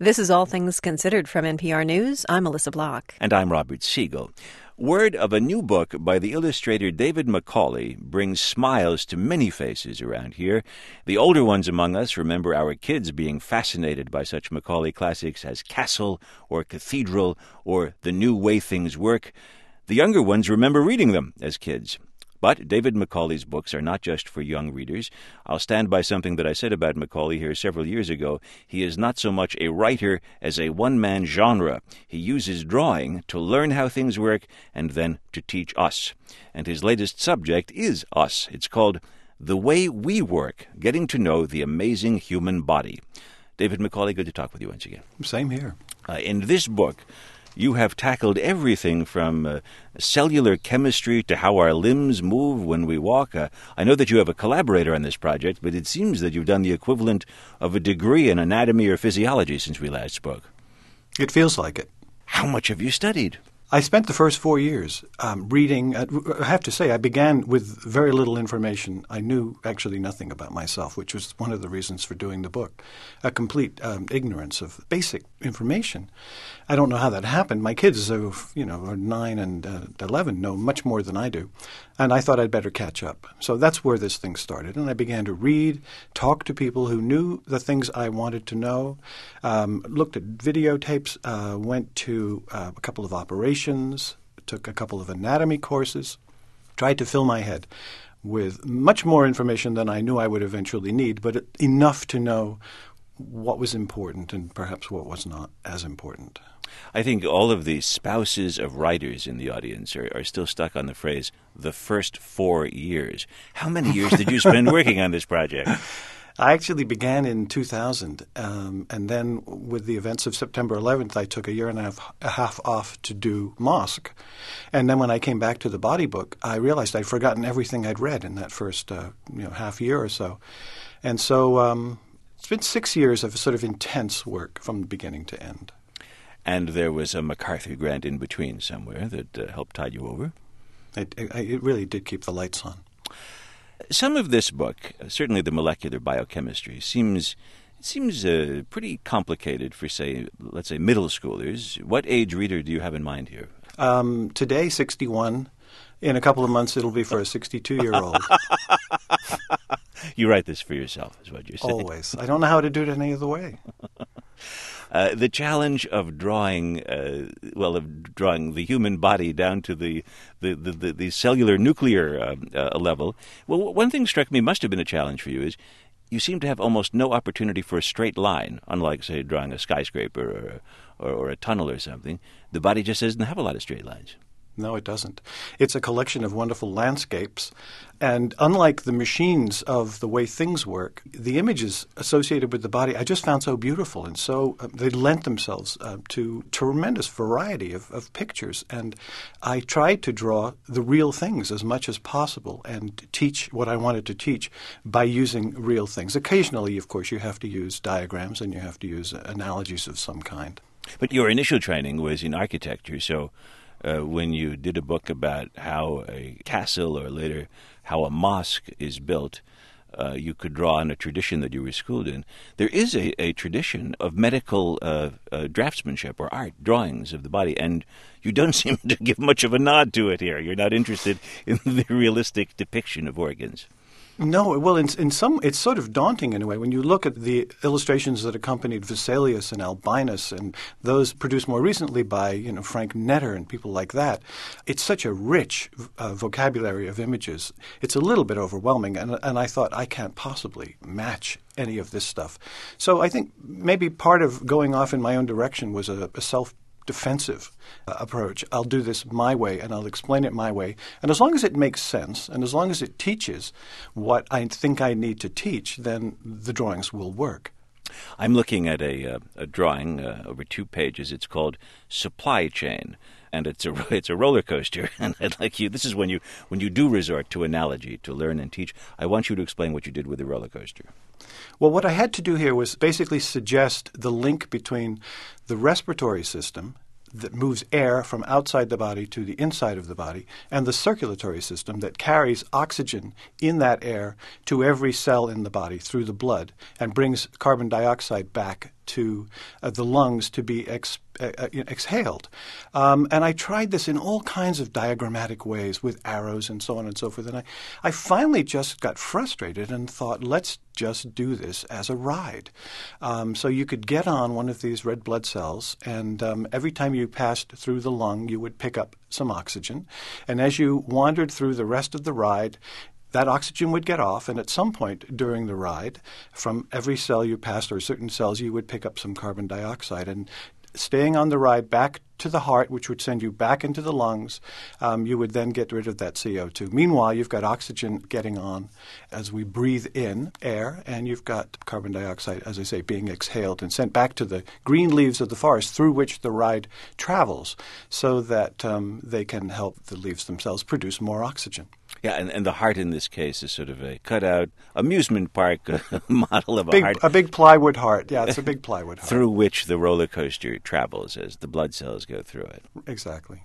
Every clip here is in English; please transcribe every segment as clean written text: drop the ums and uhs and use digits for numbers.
This is All Things Considered from NPR News. I'm Melissa Block. And I'm Robert Siegel. Word of a new book by the illustrator David Macaulay brings smiles to many faces around here. The older ones among us remember our kids being fascinated by such Macaulay classics as Castle or Cathedral or The New Way Things Work. The younger ones remember reading them as kids. But David Macaulay's books are not just for young readers. I'll stand by something that I said about Macaulay here several years ago. He is not so much a writer as a one-man genre. He uses drawing to learn how things work and then to teach us. And his latest subject is us. It's called The Way We Work, Getting to Know the Amazing Human Body. David Macaulay, good to talk with you once again. Same here. In this book, you have tackled everything from cellular chemistry to how our limbs move when we walk. I know that you have a collaborator on this project, but it seems that you've done the equivalent of a degree in anatomy or physiology since we last spoke. It feels like it. How much have you studied? I spent the first 4 years reading. I have to say, I began with very little information. I knew actually nothing about myself, which was one of the reasons for doing the book, a complete ignorance of basic information. I don't know how that happened. My kids, are 9 and 11, know much more than I do, and I thought I'd better catch up. So that's where this thing started, and I began to read, talk to people who knew the things I wanted to know, looked at videotapes, went to a couple of operations, took a couple of anatomy courses, tried to fill my head with much more information than I knew I would eventually need, but enough to know what was important and perhaps what was not as important. I think all of the spouses of writers in the audience are still stuck on the phrase, the first 4 years. How many years did you spend working on this project? I actually began in 2000, and then with the events of September 11th, I took a year and a half off to do Mosque. And then when I came back to the body book, I realized I'd forgotten everything I'd read in that first half year or so. And so it's been 6 years of sort of intense work from beginning to end. And there was a MacArthur grant in between somewhere that helped tide you over? It really did keep the lights on. Some of this book, certainly the molecular biochemistry, seems pretty complicated for, let's say, middle schoolers. What age reader do you have in mind here? Today, 61. In a couple of months, it'll be for a 62-year-old. You write this for yourself, is what you're saying. Always. I don't know how to do it any other way. The challenge of drawing the human body down to the cellular nuclear level. Well, one thing struck me must have been a challenge for you is you seem to have almost no opportunity for a straight line, unlike, say, drawing a skyscraper or a tunnel or something. The body just doesn't have a lot of straight lines. No, it doesn't. It's a collection of wonderful landscapes. And unlike the machines of the way things work, the images associated with the body I just found so beautiful. And so they lent themselves to tremendous variety of pictures. And I tried to draw the real things as much as possible and teach what I wanted to teach by using real things. Occasionally, of course, you have to use diagrams and you have to use analogies of some kind. But your initial training was in architecture, so when you did a book about how a castle or later how a mosque is built, you could draw on a tradition that you were schooled in. There is a tradition of medical draftsmanship or art, drawings of the body, and you don't seem to give much of a nod to it here. You're not interested in the realistic depiction of organs. No, well, in some, it's sort of daunting in a way. When you look at the illustrations that accompanied Vesalius and Albinus and those produced more recently by, Frank Netter and people like that, it's such a rich vocabulary of images. It's a little bit overwhelming, and I thought I can't possibly match any of this stuff. So I think maybe part of going off in my own direction was a self-defensive approach. I'll do this my way, and I'll explain it my way. And as long as it makes sense, and as long as it teaches what I think I need to teach, then the drawings will work. I'm looking at a drawing over 2 pages. It's called Supply Chain, and it's a roller coaster. And I'd like you. This is when you do resort to analogy to learn and teach. I want you to explain what you did with the roller coaster. Well, what I had to do here was basically suggest the link between the respiratory system, that moves air from outside the body to the inside of the body, and the circulatory system that carries oxygen in that air to every cell in the body through the blood and brings carbon dioxide back to the lungs to be exhaled. And I tried this in all kinds of diagrammatic ways with arrows and so on and so forth. And I finally just got frustrated and thought, let's just do this as a ride. So you could get on one of these red blood cells, and every time you passed through the lung, you would pick up some oxygen. And as you wandered through the rest of the ride, that oxygen would get off, and at some point during the ride, from every cell you passed or certain cells, you would pick up some carbon dioxide. And staying on the ride back to the heart, which would send you back into the lungs, you would then get rid of that CO2. Meanwhile, you've got oxygen getting on as we breathe in air, and you've got carbon dioxide, as I say, being exhaled and sent back to the green leaves of the forest through which the ride travels so that they can help the leaves themselves produce more oxygen. Yeah, and the heart in this case is sort of a cutout amusement park model of a heart. A big plywood heart. Yeah, it's a big plywood heart. Through which the roller coaster travels as the blood cells go through it. Exactly.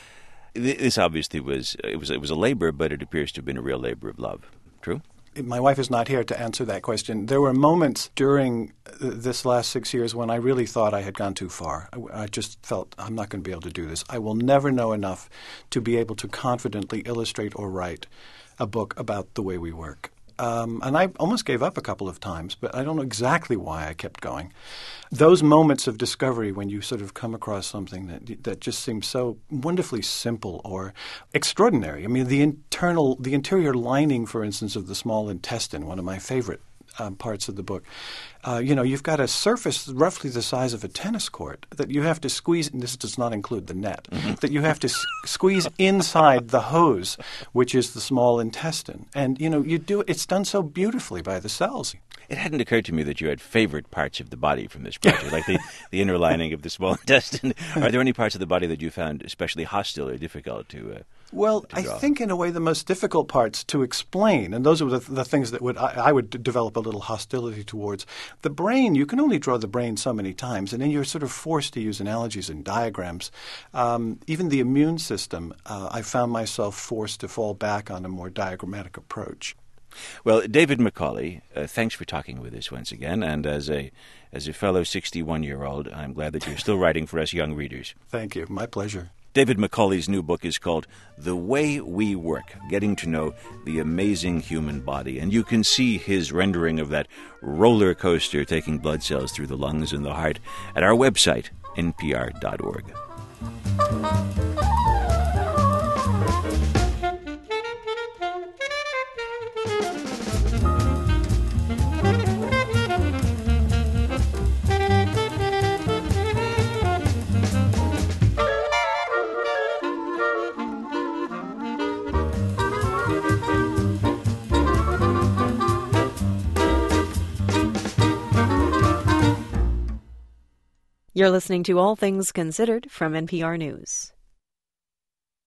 This obviously was a labor, but it appears to have been a real labor of love. True? My wife is not here to answer that question. There were moments during this last 6 years when I really thought I had gone too far. I just felt I'm not going to be able to do this. I will never know enough to be able to confidently illustrate or write a book about the way we work. And I almost gave up a couple of times, but I don't know exactly why I kept going. Those moments of discovery when you sort of come across something that just seems so wonderfully simple or extraordinary. I mean, the interior lining, for instance, of the small intestine, one of my favorite parts of the book. You've got a surface roughly the size of a tennis court that you have to squeeze, and this does not include the net, that you have to squeeze inside the hose, which is the small intestine. And, it's done so beautifully by the cells. It hadn't occurred to me that you had favorite parts of the body from this project, like the inner lining of the small intestine. Are there any parts of the body that you found especially hostile or difficult to Well, I think in a way the most difficult parts to explain, and those are the things that I would develop a little hostility towards. The brain, you can only draw the brain so many times, and then you're sort of forced to use analogies and diagrams. Even the immune system, I found myself forced to fall back on a more diagrammatic approach. Well, David Macaulay, thanks for talking with us once again, and as a fellow 61-year-old, I'm glad that you're still writing for us young readers. Thank you. My pleasure. David Macaulay's new book is called The Way We Work, Getting to Know the Amazing Human Body. And you can see his rendering of that roller coaster taking blood cells through the lungs and the heart at our website, npr.org. You're listening to All Things Considered from NPR News.